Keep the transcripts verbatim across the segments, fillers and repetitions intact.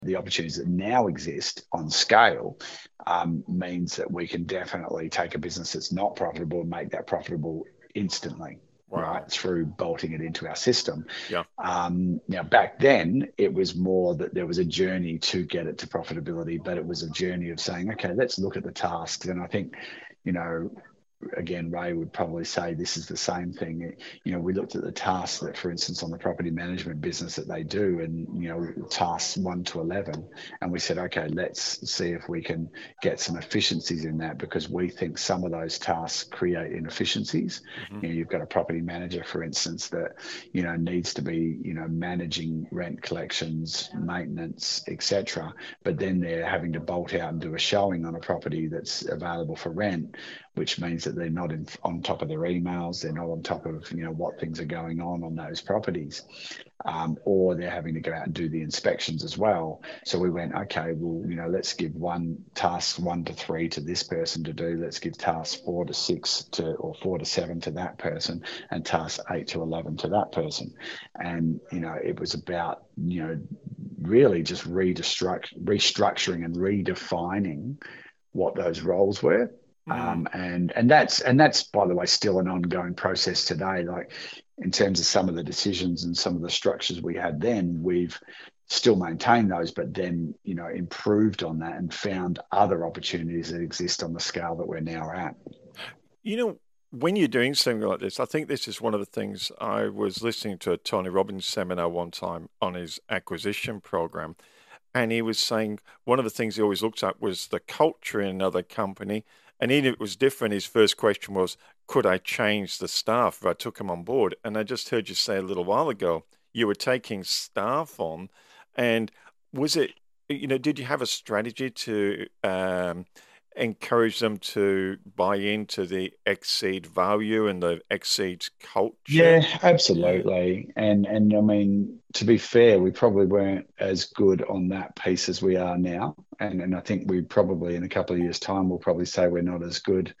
the opportunities that now exist on scale um, means that we can definitely take a business that's not profitable and make that profitable instantly. Wow. Right, through bolting it into our system. Yeah. Um, now, back then, it was more that there was a journey to get it to profitability, but it was a journey of saying, okay, let's look at the tasks. And I think, you know, again, Ray would probably say this is the same thing. You know, we looked at the tasks that, for instance, on the property management business that they do, and, you know, tasks one to eleven. And we said, okay, let's see if we can get some efficiencies in that, because we think some of those tasks create inefficiencies. Mm-hmm. You know, you've got a property manager, for instance, that, you know, needs to be, you know, managing rent collections, maintenance, et cetera. But then they're having to bolt out and do a showing on a property that's available for rent, which means that they're not in, on top of their emails, they're not on top of, you know, what things are going on on those properties, um, or they're having to go out and do the inspections as well. So we went, okay, well, you know, let's give one task one to three to this person to do. Let's give task four to six to, or four to seven to that person, and task eight to eleven to that person. And, you know, it was about, you know, really just restruct, restructuring and redefining what those roles were. Mm. Um, and and that's and that's by the way still an ongoing process today. Like, in terms of some of the decisions and some of the structures we had then, we've still maintained those, but then, you know, improved on that and found other opportunities that exist on the scale that we're now at. You know, when you're doing something like this, I think this is one of the things. I was listening to a Tony Robbins seminar one time on his acquisition program, and he was saying one of the things he always looked at was the culture in another company. And even if it was different, his first question was, could I change the staff if I took them on board? And I just heard you say a little while ago, you were taking staff on. And was it, you know, did you have a strategy to um, encourage them to buy into the Exceed value and the Exceed culture? Yeah, absolutely. Yeah. And and I mean, to be fair, we probably weren't as good on that piece as we are now. And and I think we probably, in a couple of years' time, we'll probably say we're not as good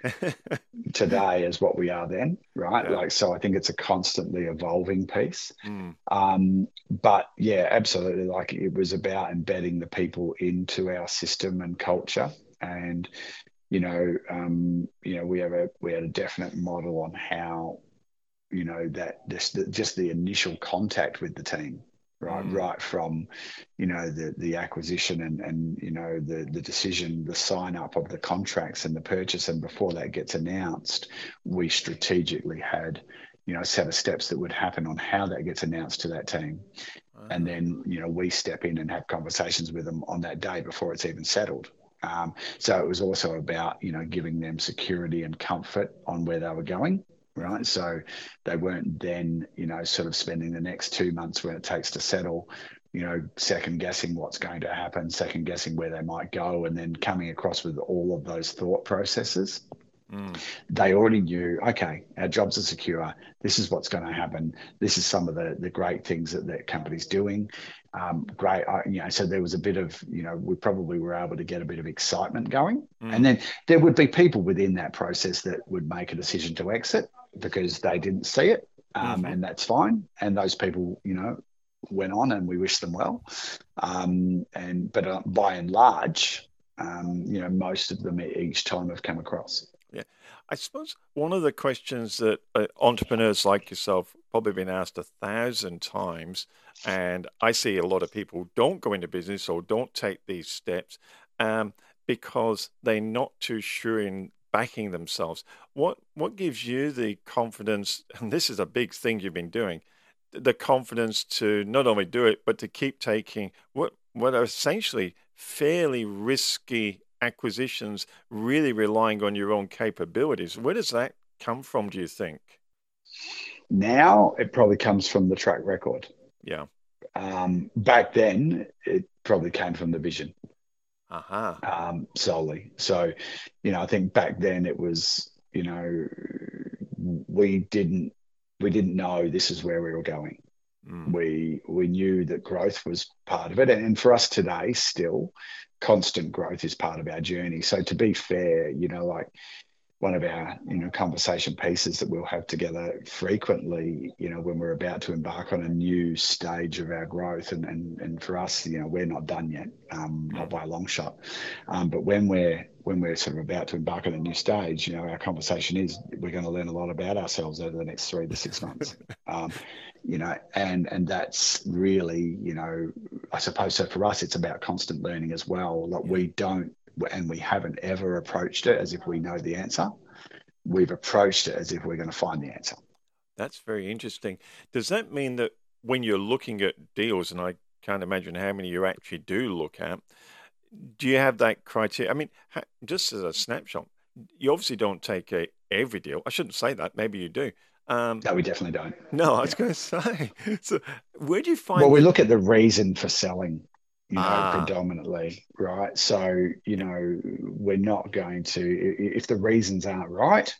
today as what we are then, right? Yeah. Like, so I think it's a constantly evolving piece. Mm. Um, but yeah, absolutely. Like, it was about embedding the people into our system and culture. And, you know, um, you know, we have a we had a definite model on how, you know, that just the, just the initial contact with the team, right, mm. right from, you know, the the acquisition and and you know the the decision, the sign up of the contracts and the purchase, and before that gets announced, we strategically had, you know, a set of steps that would happen on how that gets announced to that team. Wow. And then, you know, we step in and have conversations with them on that day before it's even settled. Um, so it was also about, you know, giving them security and comfort on where they were going, right? So they weren't then, you know, sort of spending the next two months when it takes to settle, you know, second guessing what's going to happen, second guessing where they might go, and then coming across with all of those thought processes. Mm. They already knew, okay, our jobs are secure. This is what's going to happen. This is some of the, the great things that that company's doing. Um, great, I, you know, so there was a bit of, you know, we probably were able to get a bit of excitement going. Mm. And then there would be people within that process that would make a decision to exit because they didn't see it. Um, mm-hmm. And that's fine. And those people, you know, went on, and we wish them well. Um, and but uh, by and large, um, you know, most of them each time have come across. Yeah, I suppose one of the questions that uh, entrepreneurs like yourself probably been asked a thousand times, and I see a lot of people don't go into business or don't take these steps um, because they're not too sure in backing themselves. What what gives you the confidence, and this is a big thing you've been doing, the confidence to not only do it, but to keep taking what what are essentially fairly risky acquisitions, really relying on your own capabilities? Where does that come from, do you think? Now it probably comes from the track record. Yeah. Um, back then, it probably came from the vision. Uh-huh. Um, solely. So, you know, I think back then it was, you know, we didn't we didn't know this is where we were going. Mm. We we knew that growth was part of it, and for us today, still, constant growth is part of our journey. So to be fair, you know, like one of our, you know, conversation pieces that we'll have together frequently, you know, when we're about to embark on a new stage of our growth. And and, and for us, you know, we're not done yet, um, not by a long shot. Um, but when we're when we're sort of about to embark on a new stage, you know, our conversation is we're going to learn a lot about ourselves over the next three to six months. Um, you know, and and that's really, you know, I suppose so for us, it's about constant learning as well. Like we don't, and we haven't ever approached it as if we know the answer. We've approached it as if we're going to find the answer. That's very interesting. Does that mean that when you're looking at deals, and I can't imagine how many you actually do look at, do you have that criteria? I mean, ha- just as a snapshot, you obviously don't take a, every deal. I shouldn't say that. Maybe you do. Um, No, we definitely don't. no, I was Yeah. going to say. So, where do you Well, find we that? look at the reason for selling, you know, Ah, predominantly, right? So, you yeah, know, we're not going to, i- if the reasons aren't right,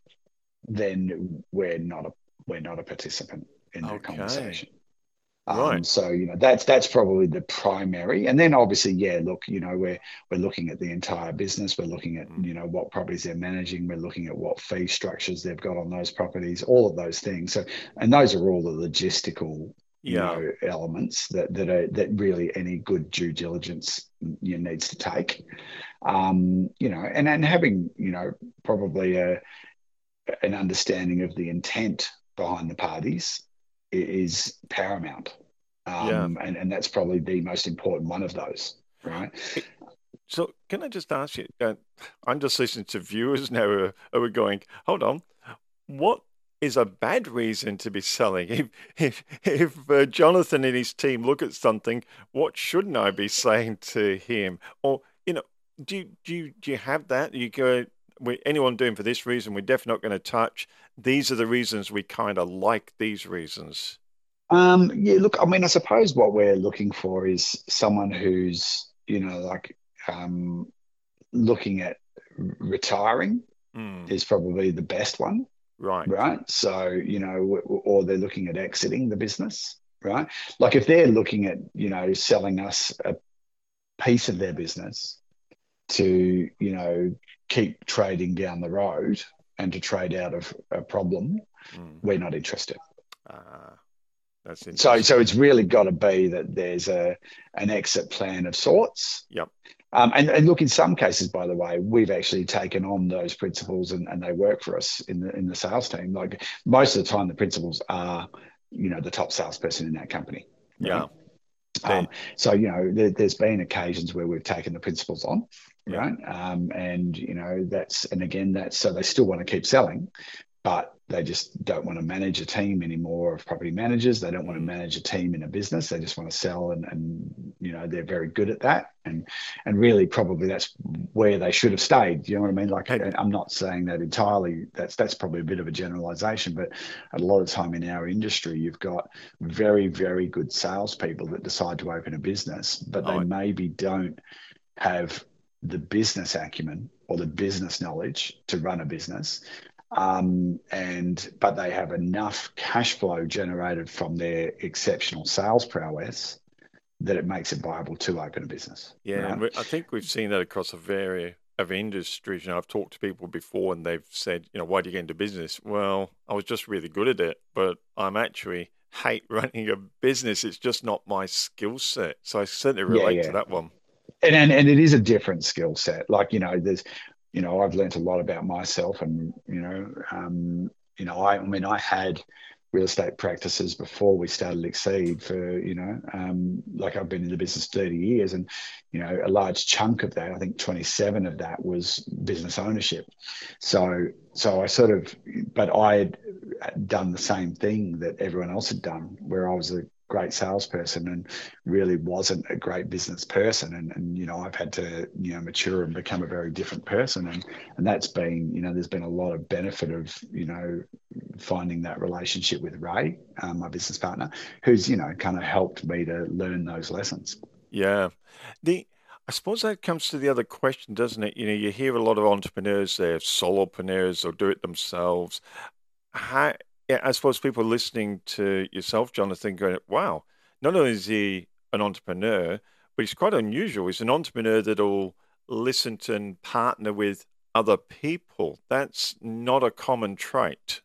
then we're not a we're not a participant in that okay, conversation. right. Um, so you know that's that's probably the primary, and then obviously, yeah, look, you know, we're we're looking at the entire business. We're looking at Mm, you know what properties they're managing. We're looking at what fee structures they've got on those properties. All of those things. So, and those are all the logistical, you yeah, know, elements that that are that really any good due diligence you know, needs to take. Um, you know, and and having you know probably a an understanding of the intent behind the parties is paramount. yeah. Um, and, and that's probably the most important one of those, right? It- so, can I just ask you? Uh, I'm just listening to viewers now who are, who are going, hold on. What is a bad reason to be selling? If if if uh, Jonathan and his team look at something, what shouldn't I be saying to him? Or you know, do you do you, do you have that? You go, we, anyone doing for this reason, we're definitely not going to touch. These are the reasons we kind of like these reasons. Um, yeah, look, I mean, I suppose what we're looking for is someone who's, you know, like um, looking at retiring Mm, is probably the best one, right. right? So, you know, or they're looking at exiting the business, right? Like if they're looking at, you know, selling us a piece of their business to, you know, keep trading down the road and to trade out of a problem, Mm, we're not interested. ah, that's So, so interesting. it's really got to be that there's a an exit plan of sorts. Yep. Um, and, and look, in some cases, by the way, we've actually taken on those principles and, and they work for us in the in the sales team. Like most of the time, the principals are, you know, the top salesperson in that company, right? Yeah. Um, They. so you know, there, there's been occasions where we've taken the principals on, Yeah. right? Um, and you know, that's and again, that's so they still want to keep selling, but they just don't want to manage a team anymore of property managers. They don't want to Mm, manage a team in a business. They just want to sell, and, and you know they're very good at that. And and really, probably that's where they should have stayed. You know what I mean? Like, and I'm not saying that entirely. That's that's probably a bit of a generalization, but a lot of time in our industry, you've got very very good salespeople that decide to open a business, but they I. maybe don't have the business acumen or the business knowledge to run a business, um, and but they have enough cash flow generated from their exceptional sales prowess that it makes it viable to open a business, Yeah, and right? we, I think we've seen that across a variety of industries. You know, I've talked to people before and they've said, you know, why do you get into business? Well, I was just really good at it, but I'm actually hate running a business. It's just not my skill set. So I certainly Yeah, relate to yeah, that one. and and, and it is a different skill set. Like you know, there's, you know, I've learned a lot about myself, and you know, um, you know, I, I mean, I had real estate practices before we started Exceed for, you know, um, like I've been in the business thirty years, and you know, a large chunk of that, I think twenty-seven of that was business ownership. So, so I sort of, but I had done the same thing that everyone else had done, where I was a great salesperson and really wasn't a great business person, and, and you know I've had to you know mature and become a very different person, and and that's been you know there's been a lot of benefit of you know finding that relationship with Ray, um, my business partner, who's you know kind of helped me to learn those lessons. Yeah. The I suppose that comes to the other question, doesn't it? You know, you hear a lot of entrepreneurs, they're solopreneurs or do it themselves. How, yeah, I suppose people listening to yourself, Jonathan, going, wow, not only is he an entrepreneur, but he's quite unusual. He's an entrepreneur that'll listen to and partner with other people. That's not a common trait.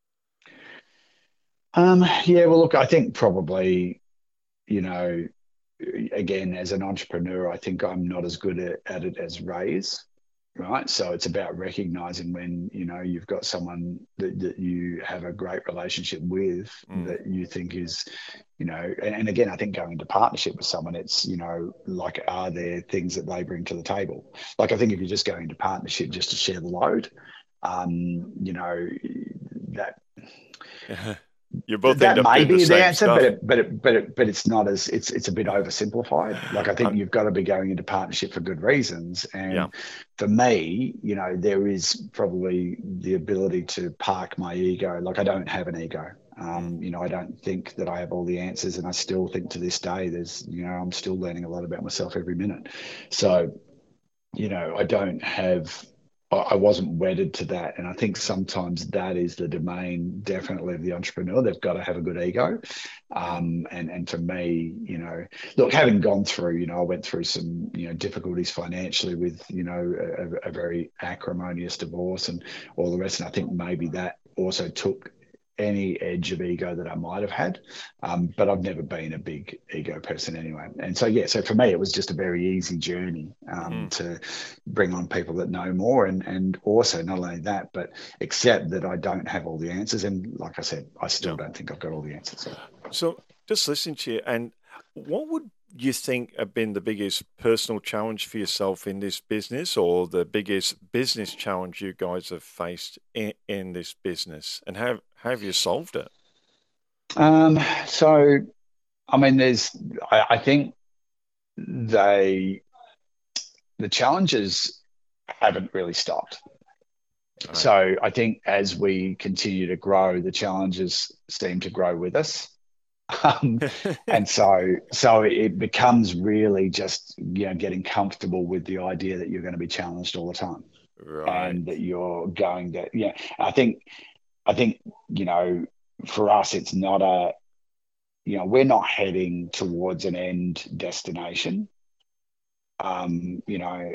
Um, yeah, well, look, I think probably, you know, again, as an entrepreneur, I think I'm not as good at, at it as Ray is, right? So it's about recognizing when, you know, you've got someone that, that you have a great relationship with Mm. that you think is, you know, and, and again, I think going into partnership with someone, it's, you know, like, are there things that they bring to the table? Like, I think if you're just going into partnership just to share the load, um, you know, that You both end that up may doing the be the same answer, but stuff. it, but it, but it, but it's not as it's it's a bit oversimplified. Like, I Uh, think you've got to be going into partnership for good reasons. yeah. And for me, you know, there is probably the ability to park my ego. Like, I don't have an ego. Mm. Um, you know, I don't think that I have all the answers, and I still think to this day, there's, you know, I'm still learning a lot about myself every minute. So, you know, I don't have, I wasn't wedded to that. And I think sometimes that is the domain, definitely, of the entrepreneur. They've got to have a good ego. Mm. Um, and, and for me, you know, look, having gone through, you know, I went through some, you know, difficulties financially with, you know, a, a very acrimonious divorce and all the rest. And I think maybe that also took any edge of ego that I might have had. Um, but I've never been a big ego person anyway. And so, yeah, so for me, it was just a very easy journey um, Mm. to bring on people that know more. And, and also, not only that, but accept that I don't have all the answers. And like I said, I still Yeah. don't think I've got all the answers. So. So just listening to you, and what would you think have been the biggest personal challenge for yourself in this business, or the biggest business challenge you guys have faced in, in this business, and how, how have you solved it? Um, so, I mean, there's, I, I think they, the challenges haven't really stopped. Right. So I think as we continue to grow, the challenges seem to grow with us. Um, and so, so it becomes really just, you know, getting comfortable with the idea that you're going to be challenged all the time, Right. and that you're going to, yeah. I think, I think, you know, for us, it's not a, you know, we're not heading towards an end destination. Um, you know,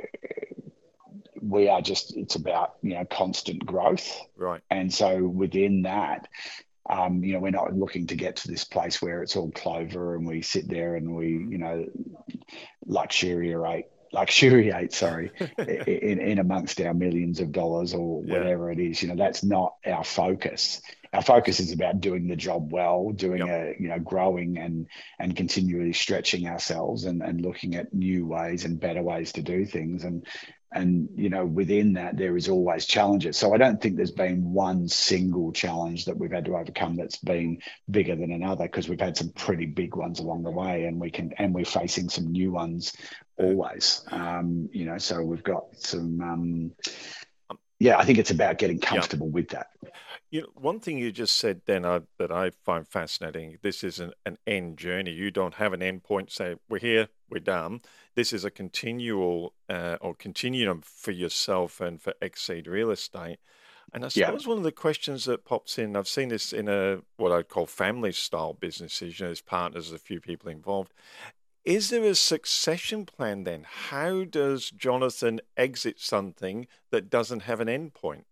we are just, it's about, you know, constant growth. Right. And so within that, um, you know, we're not looking to get to this place where it's all clover and we sit there and we, Mm. you know, luxuriate, luxuriate, sorry, in, in amongst our millions of dollars or Yeah. whatever it is. You know, that's not our focus. Our focus is about doing the job well, doing Yep. a, you know, growing and and continually stretching ourselves and, and looking at new ways and better ways to do things. And and you know, within that, there is always challenges. So I don't think there's been one single challenge that we've had to overcome that's been bigger than another, because we've had some pretty big ones along the way, and we can and we're facing some new ones Yeah. always. Um, you know, so we've got some. Um, Um, yeah, I think it's about getting yeah. comfortable with that. You know, one thing you just said then uh, that I find fascinating, this is an, an end journey. You don't have an end point, say, we're here, we're done. This is a continual uh, or continuum for yourself and for Exceed Real Estate. And I Yeah. suppose one of the questions that pops in, I've seen this in a what I'd call family style businesses, you know, there's partners, a few people involved. Is there a succession plan then? How does Jonathan exit something that doesn't have an end point?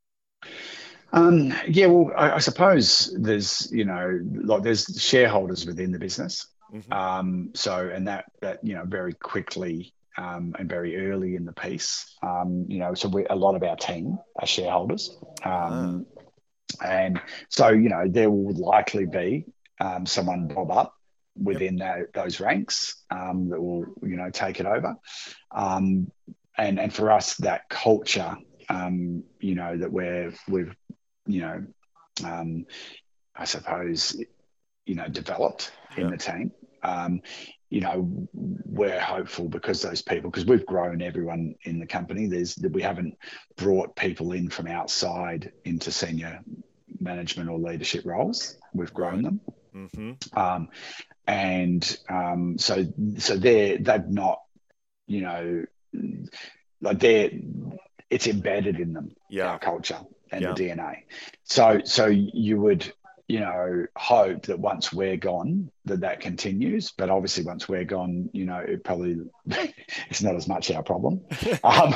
Um, yeah, well, I, I suppose there's, you know, like there's shareholders within the business. Hmm. Um, so, and that, that, you know, very quickly um, and very early in the piece, um, you know, so we, a lot of our team are shareholders. Ah, Um, and so, you know, there will likely be um, someone bob up yep. within that, those ranks um, that will, you know, take it over. Um, and, and for us, that culture, um, you know, that we're, we've, you know, um, I suppose, you know, developed in Yeah. the team. Um, you know, we're hopeful because those people, because we've grown everyone in the company. There's we haven't brought people in from outside into senior management or leadership roles. We've grown Right. them, Hmm. um, and um, so so they're they've not, you know, like they're it's embedded in them, Yeah. our culture and the Yeah. D N A. So so you would you know, hope that once we're gone, that that continues. But obviously, once we're gone, you know, it probably it's not as much our problem. Um,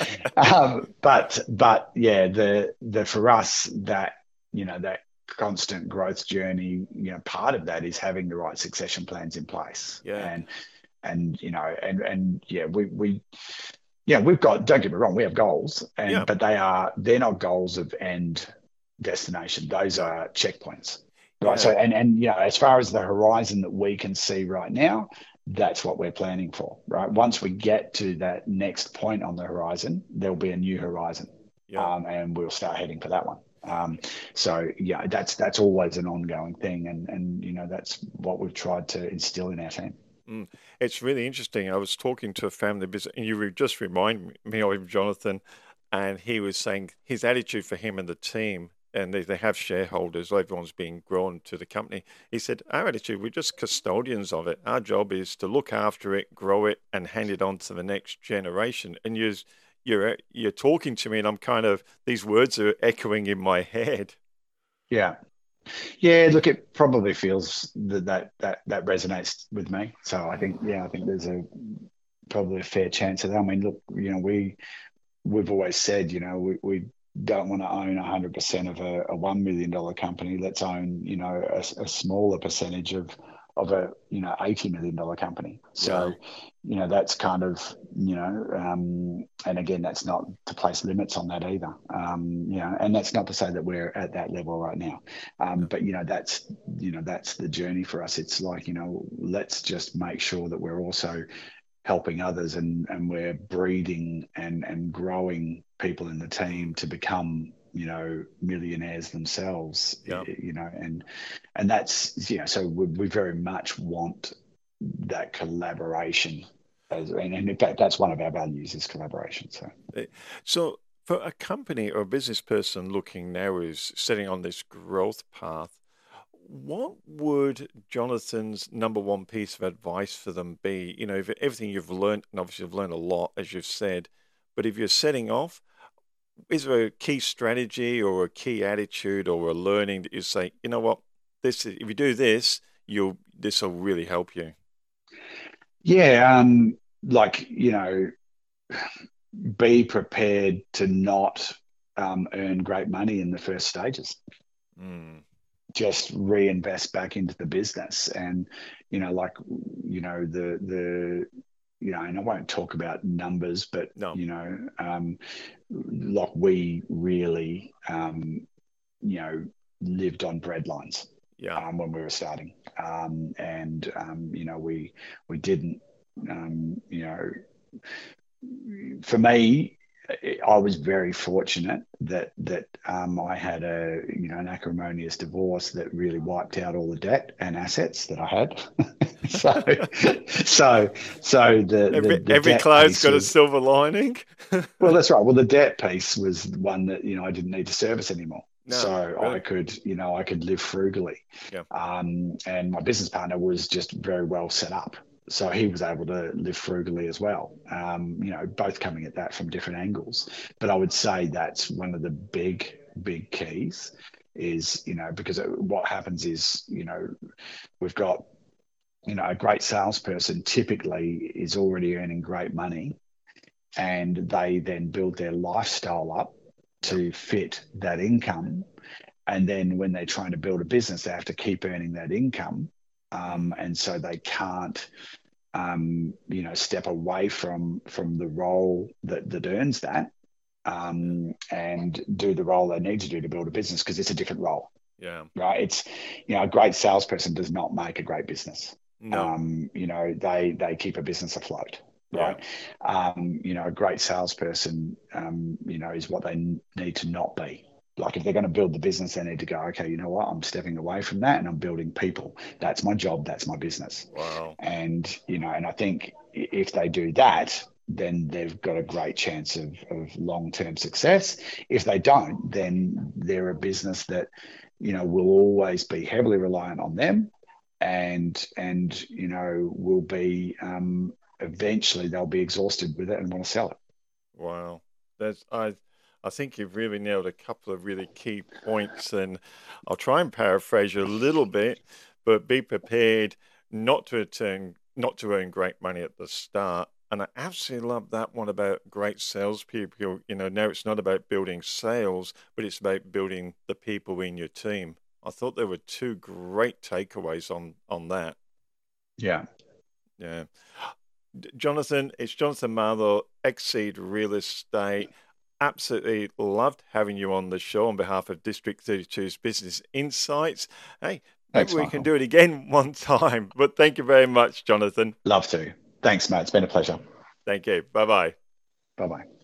um, but but yeah, the the for us that you know that constant growth journey, you know, part of that is having the right succession plans in place, Yeah. and and you know, and and yeah, we we yeah, we've got, don't get me wrong, we have goals, and Yeah. but they are they're not goals of end destination. Those No. are checkpoints. Right. So Yeah. and and you know, as far as the horizon that we can see right now, that's what we're planning for. Right. Mm. Once we get to that next point on the horizon, there'll be a new horizon. Yeah. Um, and we'll start heading for that one. Um, so yeah, that's that's always an ongoing thing, and and you know that's what we've tried to instill in our team. Mm. It's really interesting. I was talking to a family business, and you re- just remind me of him, Jonathan, and he was saying his attitude for him and the team, and they, they have shareholders, everyone's being grown to the company. He said, our attitude, we're just custodians of it. Our job is to look after it, grow it, and hand it on to the next generation. And you're, you're, you're talking to me, and I'm kind of, these words are echoing in my head. Yeah. Yeah, look, it probably feels that that that that resonates with me. So I think, yeah, I think there's a probably a fair chance of that. I mean, look, you know, we we've always said, you know, we, we don't want to own one hundred percent of a, a one million dollar company. Let's own, you know, a, a smaller percentage of of a, you know, eighty million dollar company. Yeah. So, you know, that's kind of, you know, um, and again, that's not to place limits on that either. Um, you know, and that's not to say that we're at that level right now. Um, Yeah. but, you know, that's, you know, that's the journey for us. It's like, you know, let's just make sure that we're also helping others, and and we're breeding and and growing people in the Mm. team to become, you know, millionaires themselves, Yeah. you know, and and that's, you know, so we, we very much want that collaboration as, and, and in fact that's one of our values is collaboration. So Eh, So, for a company or a business person looking now who's sitting on this growth path, what would Jonathan's number one piece of advice for them be? You know, if everything you've learned, and obviously you've learned a lot, as you've said, but if you're setting off, is there a key strategy or a key attitude or a learning that you say, you know what, this is, if you do this, you'll this will really help you. yeah, um like, you know, be prepared to not um, earn great money in the first stages. Mm. Just reinvest back into the business, and you know, like, you know, the the you know, and I won't talk about numbers, but No. you know, um, like we really, um, you know, lived on breadlines Yeah. um, when we were starting, um, and um, you know, we we didn't, um, you know, for me, I was very fortunate that that um, I had a, you know, an acrimonious divorce that really wiped out all the debt and assets that I had. so so so the, the Every the every debt cloud's piece got a was, silver lining. well, that's right. Well, the debt piece was one that, you know, I didn't need to service anymore. No, So I really. could, you know, I could live frugally. Yeah. Um, and my business partner was just very well set up. So he was able to live frugally as well. Um, you know, both coming at that from different angles. But I would say that's one of the big, big keys is, you know, because what happens is, you know, we've got, you know, a great salesperson typically is already earning great money, and they then build their lifestyle up Yeah. to fit that income. And then when they're trying to build a business, they have to keep earning that income. Mm. Um, and so they can't, um, you know, step away from from the role that, that earns that, Yeah. um, and do the role they need to do to build a business, because it's a different role, Yeah. right? It's, you know, a great salesperson does not make a great business. No. Um, you know, they they keep a business afloat, Yeah. right? Um, you know, a great salesperson, um, you know, is what they need to not be. Like if they're going to build the business, they need to go, okay, you know what? I'm stepping away from that and I'm building people. That's my job. That's my business. Wow. And, you know, and I think if they do that, then they've got a great chance of, of long-term success. If they don't, then they're a business that, you know, will always be heavily reliant on them, and and you know will be, um, eventually they'll be exhausted with it and want to sell it. Wow. That's I I think you've really nailed a couple of really key points, and I'll try and paraphrase you a little bit, but be prepared not to return, not to earn great money at the start. And I absolutely love that one about great salespeople. You know, now it's not about building sales, but it's about building the people in your team. I thought there were two great takeaways on on that. Yeah. Yeah. Jonathan, it's Jonathan Marlowe, Exceed Real Estate. Absolutely loved having you on the show on behalf of District thirty-two's Business Insights. Hey, maybe Thanks, we can Michael. do it again one time. But thank you very much, Jonathan. Love to. Thanks, Matt. It's been a pleasure. Thank you. Bye bye. Bye bye.